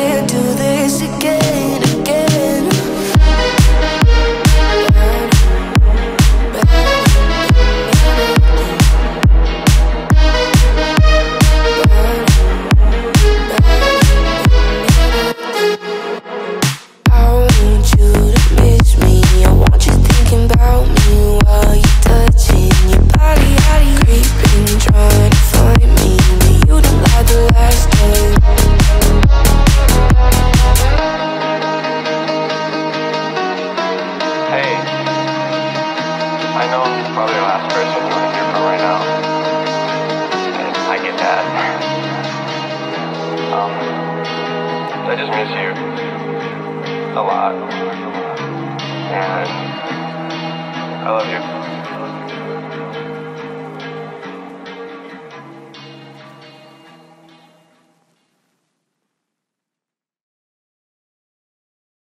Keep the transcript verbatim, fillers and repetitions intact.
can't do this again, again. I want you to miss me. I want you thinking about me while you're touching your body, body creeping, trying to find me, but you don't like the last time. Hey, I know I'm probably the last person you want to hear from right now, and I get that. Um, I just miss you a lot, and I love you.